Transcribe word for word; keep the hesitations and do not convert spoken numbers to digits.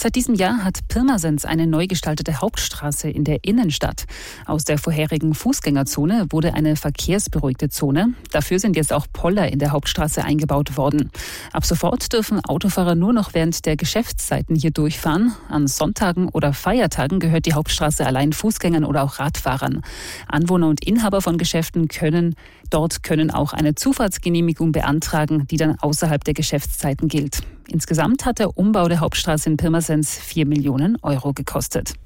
Seit diesem Jahr hat Pirmasens eine neu gestaltete Hauptstraße in der Innenstadt. Aus der vorherigen Fußgängerzone wurde eine verkehrsberuhigte Zone. Dafür sind jetzt auch Poller in der Hauptstraße eingebaut worden. Ab sofort dürfen Autofahrer nur noch während der Geschäftszeiten hier durchfahren. An Sonntagen oder Feiertagen gehört die Hauptstraße allein Fußgängern oder auch Radfahrern. Anwohner und Inhaber von Geschäften können dort können auch eine Zufahrtsgenehmigung beantragen, die dann außerhalb der Geschäftszeiten gilt. Insgesamt hat der Umbau der Hauptstraße in Pirmasens vier Millionen Euro gekostet.